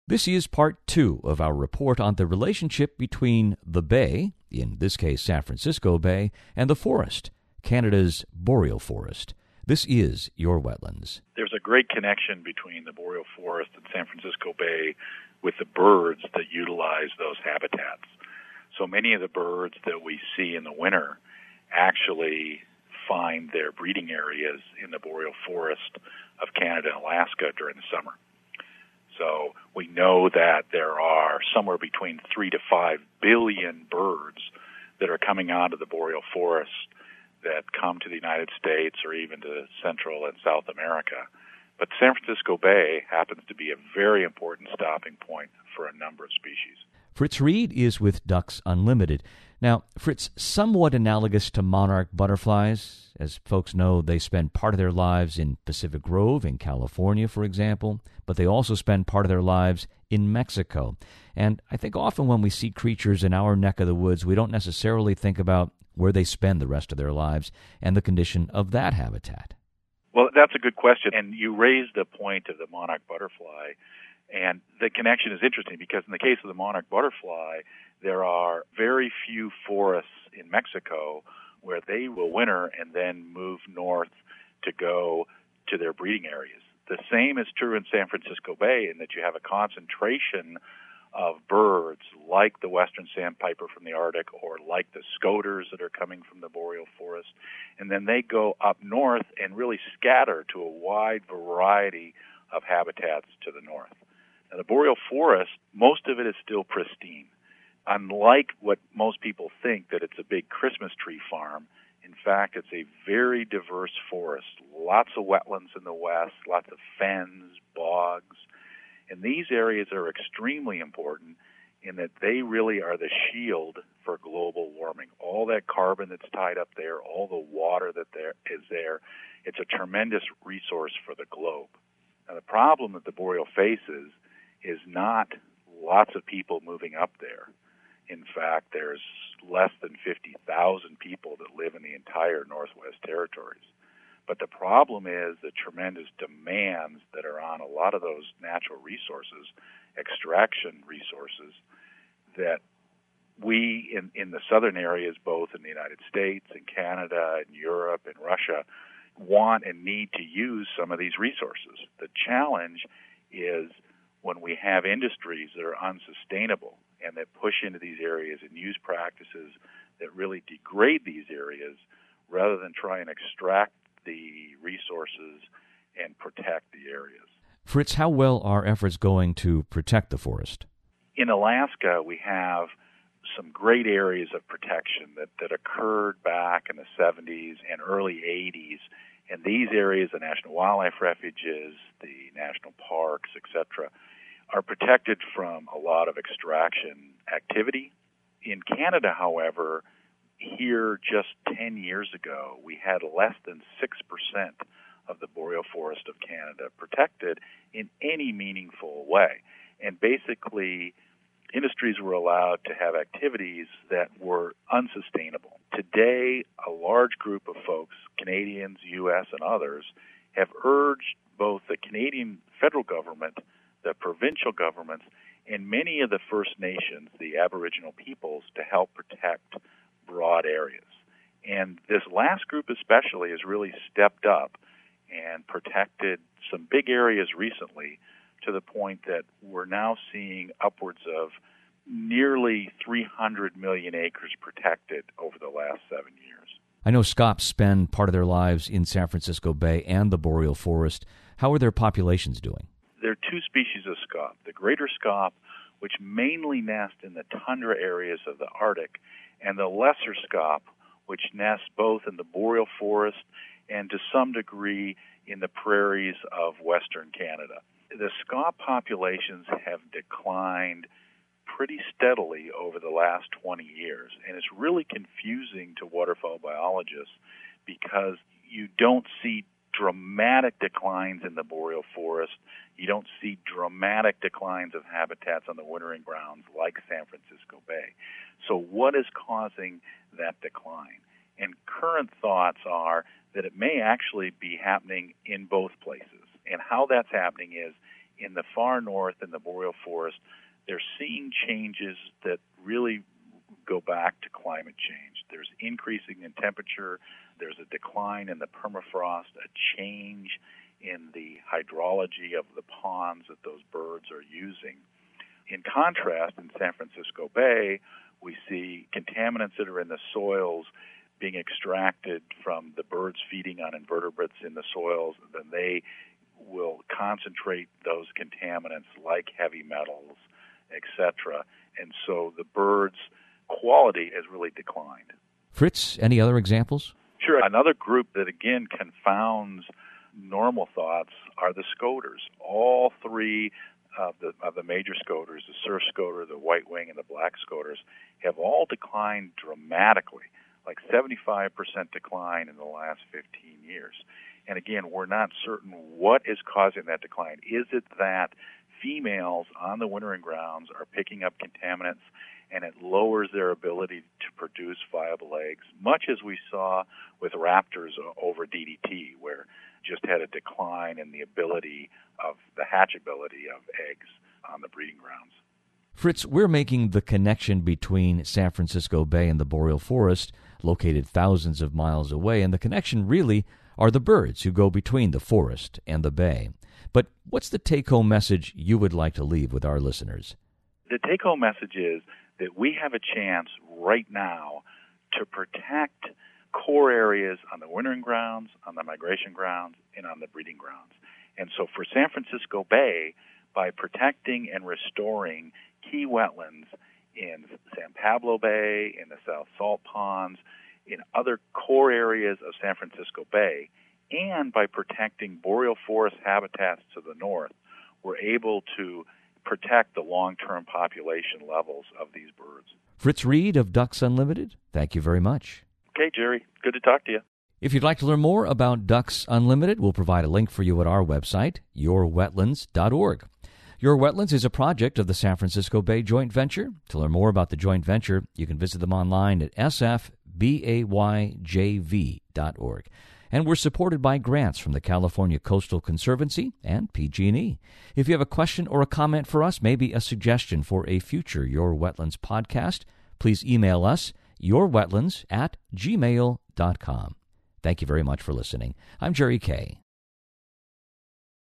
This is part 2 of our report on the relationship between the Bay, in this case San Francisco Bay, and the forest, Canada's boreal forest. This is Your Wetlands. There's a great connection between the boreal forest and San Francisco Bay with the birds that utilize those habitats. So many of the birds that we see in the winter actually find their breeding areas in the boreal forest of Canada and Alaska during the summer. So we know that there are somewhere between 3 to 5 billion birds that are coming out of the boreal forest that come to the United States or even to Central and South America. But San Francisco Bay happens to be a very important stopping point for a number of species. Fritz Reed is with Ducks Unlimited. Now, Fritz, somewhat analogous to monarch butterflies. As folks know, they spend part of their lives in Pacific Grove in California, for example, but they also spend part of their lives in Mexico. And I think often when we see creatures in our neck of the woods, we don't necessarily think about where they spend the rest of their lives and the condition of that habitat. Well, that's a good question. And you raised the point of the monarch butterfly. And the connection is interesting because in the case of the monarch butterfly, there are very few forests in Mexico where they will winter and then move north to go to their breeding areas. The same is true in San Francisco Bay in that you have a concentration of birds like the western sandpiper from the Arctic or like the scoters that are coming from the boreal forest. And then they go up north and really scatter to a wide variety of habitats to the north. Now, the boreal forest, most of it is still pristine. Unlike what most people think, that it's a big Christmas tree farm, in fact, it's a very diverse forest. Lots of wetlands in the west, lots of fens, bogs. And these areas are extremely important in that they really are the shield for global warming. All that carbon that's tied up there, all the water that is there, it's a tremendous resource for the globe. Now, the problem that the boreal faces is not lots of people moving up there. In fact, there's less than 50,000 people that live in the entire Northwest Territories. But the problem is the tremendous demands that are on a lot of those natural resources, extraction resources, that we in the southern areas, both in the United States and Canada and Europe and Russia, want and need to use some of these resources. The challenge is when we have industries that are unsustainable and that push into these areas and use practices that really degrade these areas rather than try and extract the resources and protect the areas. Fritz, how well are efforts going to protect the forest? In Alaska, we have some great areas of protection that occurred back in the 70s and early 80s. And these areas, the national wildlife refuges, the national parks, etc., are protected from a lot of extraction activity. In Canada, however, here just 10 years ago, we had less than 6% of the boreal forest of Canada protected in any meaningful way. And basically, industries were allowed to have activities that were unsustainable. Today, a large group of folks, Canadians, U.S., and others, have urged both the Canadian federal government, the provincial governments, and many of the First Nations, the Aboriginal peoples, to help protect broad areas. And this last group especially has really stepped up and protected some big areas recently to the point that we're now seeing upwards of nearly 300 million acres protected over the last 7 years. I know scops spend part of their lives in San Francisco Bay and the boreal forest. How are their populations doing? There are two species of scaup. The greater scaup, which mainly nest in the tundra areas of the Arctic, and the lesser scaup, which nests both in the boreal forest and to some degree in the prairies of western Canada. The scaup populations have declined pretty steadily over the last 20 years, and it's really confusing to waterfowl biologists because you don't see dramatic declines in the boreal forest. You don't see dramatic declines of habitats on the wintering grounds like San Francisco Bay. So what is causing that decline? And current thoughts are that it may actually be happening in both places. And how that's happening is in the far north in the boreal forest, they're seeing changes that really go back to climate change. There's increasing in temperature, there's a decline in the permafrost, a change in the hydrology of the ponds that those birds are using. In contrast, in San Francisco Bay, we see contaminants that are in the soils being extracted from the birds feeding on invertebrates in the soils, and then they will concentrate those contaminants like heavy metals, etc. And so the birds' quality has really declined. Fritz, any other examples? Sure. Another group that, again, confounds normal thoughts are the scoters. All three of the major scoters, the surf scoter, the white wing, and the black scoters, have all declined dramatically, like 75% decline in the last 15 years. And again, we're not certain what is causing that decline. Is it that females on the wintering grounds are picking up contaminants and it lowers their ability to produce viable eggs, much as we saw with raptors over DDT, where just had a decline in the ability of the hatchability of eggs on the breeding grounds. Fritz, we're making the connection between San Francisco Bay and the boreal forest, located thousands of miles away, and the connection really are the birds who go between the forest and the bay. But what's the take-home message you would like to leave with our listeners? The take-home message is that we have a chance right now to protect core areas on the wintering grounds, on the migration grounds, and on the breeding grounds. And so for San Francisco Bay, by protecting and restoring key wetlands in San Pablo Bay, in the South Salt Ponds, in other core areas of San Francisco Bay, and by protecting boreal forest habitats to the north, we're able to protect the long-term population levels of these birds. Fritz Reed of Ducks Unlimited, thank you very much. Okay, Jerry, good to talk to you. If you'd like to learn more about Ducks Unlimited, we'll provide a link for you at our website, yourwetlands.org. Your Wetlands is a project of the San Francisco Bay Joint Venture. To learn more about the joint venture, you can visit them online at sfbayjv.org. And we're supported by grants from the California Coastal Conservancy and PG&E. If you have a question or a comment for us, maybe a suggestion for a future Your Wetlands podcast, please email us, yourwetlands@gmail.com. Thank you very much for listening. I'm Jerry Kay.